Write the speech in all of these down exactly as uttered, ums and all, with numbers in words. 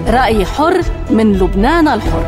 رأي حر من لبنان الحر.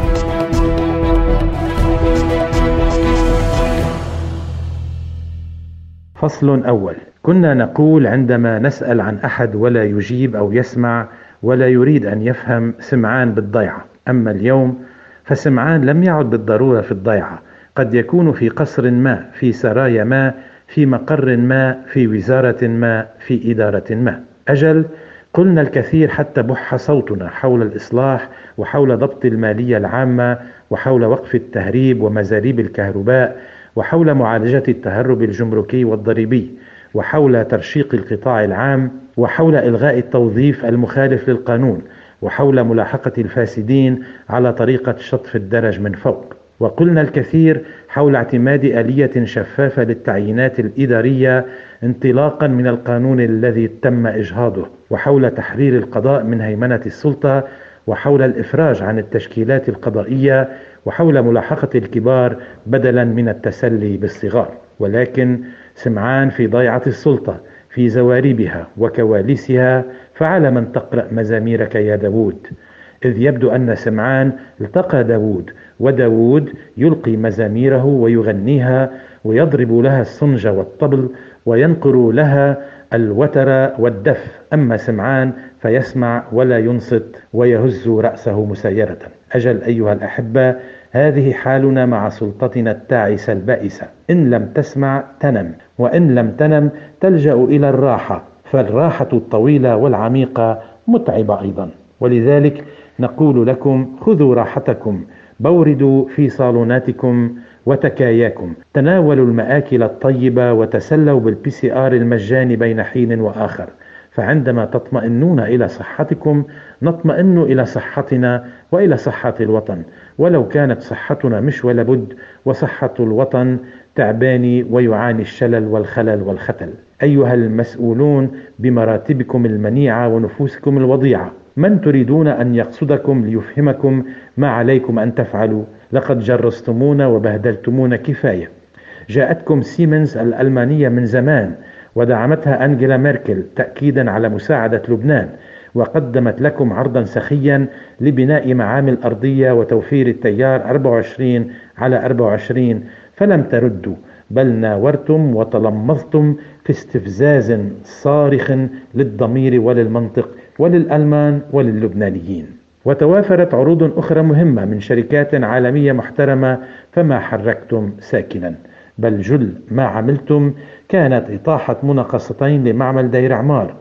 فصل أول. كنا نقول عندما نسأل عن أحد ولا يجيب أو يسمع ولا يريد أن يفهم سمعان بالضيعة. أما اليوم فسمعان لم يعد بالضرورة في الضيعة، قد يكون في قصر ما، في سرايا ما، في مقر ما، في وزارة ما، في إدارة ما. أجل قلنا الكثير حتى بح صوتنا حول الإصلاح وحول ضبط المالية العامة وحول وقف التهريب ومزاريب الكهرباء وحول معالجة التهرب الجمركي والضريبي وحول ترشيق القطاع العام وحول إلغاء التوظيف المخالف للقانون وحول ملاحقة الفاسدين على طريقة شطف الدرج من فوق. وقلنا الكثير حول اعتماد آلية شفافة للتعيينات الإدارية انطلاقا من القانون الذي تم إجهاضه، وحول تحرير القضاء من هيمنة السلطة، وحول الإفراج عن التشكيلات القضائية، وحول ملاحقة الكبار بدلا من التسلي بالصغار. ولكن سمعان في ضيعة السلطة، في زواربها وكواليسها، فعلى من تقرأ مزاميرك يا داود، إذ يبدو أن سمعان التقى داود، وداود يلقي مزاميره ويغنيها ويضرب لها الصنج والطبل وينقر لها الوتر والدف. أما سمعان فيسمع ولا ينصت ويهز رأسه مسيرة. أجل أيها الأحبة، هذه حالنا مع سلطتنا التاعسة البائسة. إن لم تسمع تنم، وإن لم تنم تلجأ إلى الراحة، فالراحة الطويلة والعميقة متعبة أيضا. ولذلك نقول لكم خذوا راحتكم، بوردوا في صالوناتكم وتكاياكم، تناولوا المآكل الطيبة وتسلوا بالبي سي آر المجاني بين حين وآخر. فعندما تطمئنون إلى صحتكم نطمئن إلى صحتنا وإلى صحة الوطن، ولو كانت صحتنا مش ولا بد وصحة الوطن تعباني ويعاني الشلل والخلل والختل. أيها المسؤولون بمراتبكم المنيعة ونفوسكم الوضيعة، من تريدون أن يقصدكم ليفهمكم ما عليكم أن تفعلوا؟ لقد جرستمونا وبهدلتمونا كفاية. جاءتكم سيمنز الألمانية من زمان ودعمتها أنجيلا ميركل تأكيدا على مساعدة لبنان، وقدمت لكم عرضا سخيا لبناء معامل أرضية وتوفير التيار أربعة وعشرين على أربعة وعشرين، فلم تردوا، بل ناورتم وتلمظتم في استفزاز صارخ للضمير وللمنطق وللألمان وللبنانيين. وتوافرت عروض أخرى مهمة من شركات عالمية محترمة، فما حركتم ساكنا، بل جل ما عملتم كانت إطاحة مناقصتين لمعمل دير عمار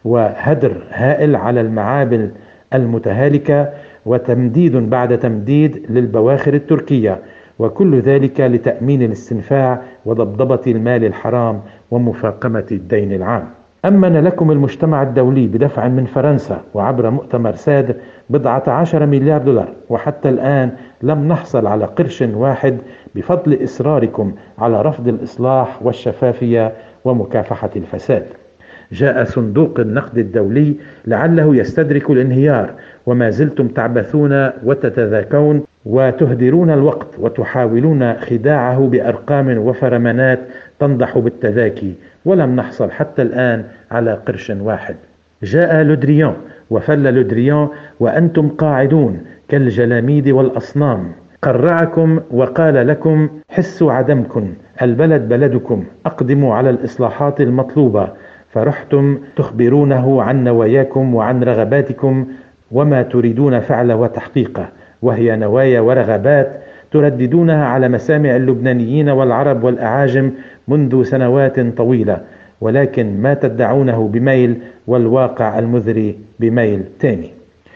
وهدر هائل على المعابل المتهالكة وتمديد بعد تمديد للبواخر التركية، وكل ذلك لتأمين الاستنفاع وضبضبة المال الحرام ومفاقمة الدين العام. أمن لكم المجتمع الدولي بدفع من فرنسا وعبر مؤتمر ساد بضعة عشر مليار دولار، وحتى الآن لم نحصل على قرش واحد بفضل إصراركم على رفض الإصلاح والشفافية ومكافحة الفساد. جاء صندوق النقد الدولي لعله يستدرك الانهيار، وما زلتم تعبثون وتتذاكون وتهدرون الوقت وتحاولون خداعه بأرقام وفرمانات تنضح بالتذاكي، ولم نحصل حتى الآن على قرش واحد. جاء لودريان وفل لودريان وأنتم قاعدون كالجلاميد والأصنام، قرعكم وقال لكم حسوا عدمكم، البلد بلدكم، أقدموا على الإصلاحات المطلوبة، فرحتم تخبرونه عن نواياكم وعن رغباتكم وما تريدون فعله وتحقيقه، وهي نوايا ورغبات ترددونها على مسامع اللبنانيين والعرب والأعاجم منذ سنوات طويلة، ولكن ما تدعونه بميل والواقع المذري بميل تاني.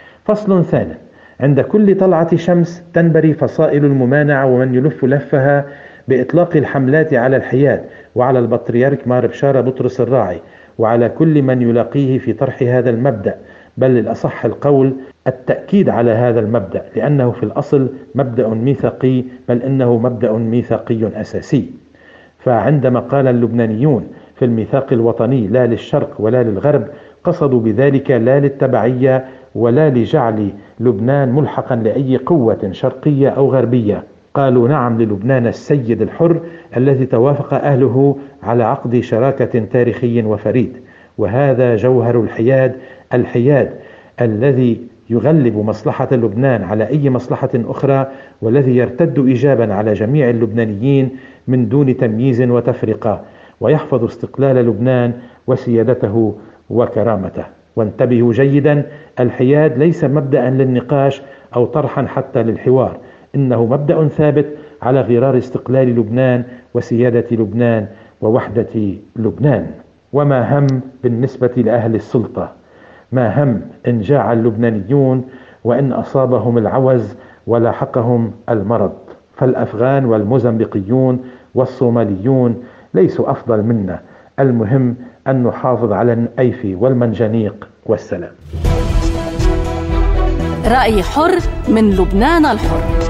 فصل ثاني. عند كل طلعة شمس تنبري فصائل الممانعة ومن يلف لفها بإطلاق الحملات على الحياد وعلى البطريرك مار بشارة بطرس الراعي وعلى كل من يلاقيه في طرح هذا المبدأ، بل الأصح القول التأكيد على هذا المبدأ، لأنه في الأصل مبدأ ميثاقي، بل إنه مبدأ ميثاقي أساسي. فعندما قال اللبنانيون في الميثاق الوطني لا للشرق ولا للغرب، قصدوا بذلك لا للتبعية ولا لجعل لبنان ملحقا لأي قوة شرقية أو غربية. قالوا نعم للبنان السيد الحر الذي توافق أهله على عقد شراكة تاريخي وفريد، وهذا جوهر الحياد، الحياد الذي يغلب مصلحة لبنان على أي مصلحة أخرى، والذي يرتد إيجابا على جميع اللبنانيين من دون تمييز وتفرقة، ويحفظ استقلال لبنان وسيادته وكرامته. وانتبهوا جيدا، الحياد ليس مبدأ للنقاش أو طرحا حتى للحوار، إنه مبدأ ثابت على غرار استقلال لبنان وسيادة لبنان ووحدة لبنان. وما هم بالنسبة لأهل السلطة، ما هم إن جاع اللبنانيون وإن أصابهم العوز ولاحقهم المرض، فالأفغان والموزمبيقيون والصوماليون ليسوا أفضل منا. المهم أن نحافظ على الأيفي والمنجنيق والسلام. رأي حر من لبنان الحر.